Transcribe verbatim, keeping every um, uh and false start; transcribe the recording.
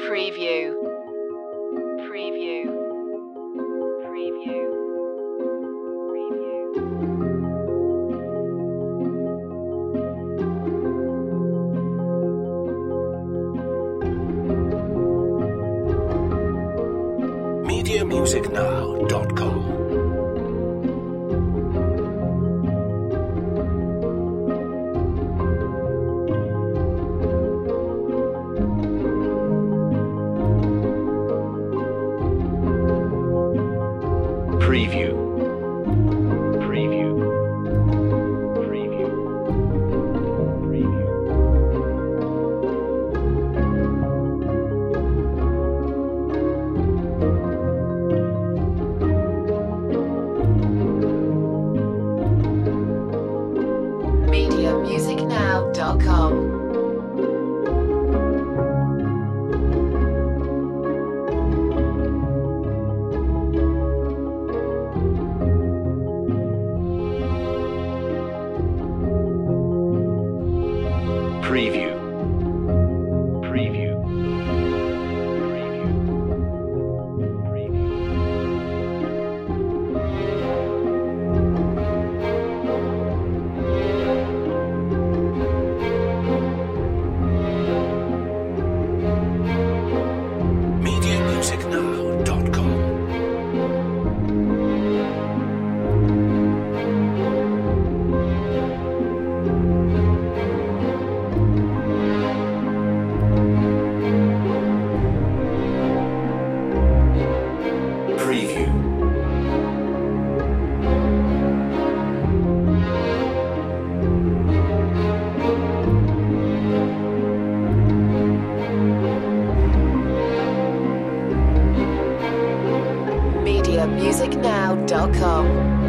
Preview. Preview. Preview. media music now dot com. Preview. Preview. Preview. Preview. media music now dot com. Preview. Preview. Preview. Preview. media music now dot com. Preview. media music now dot com.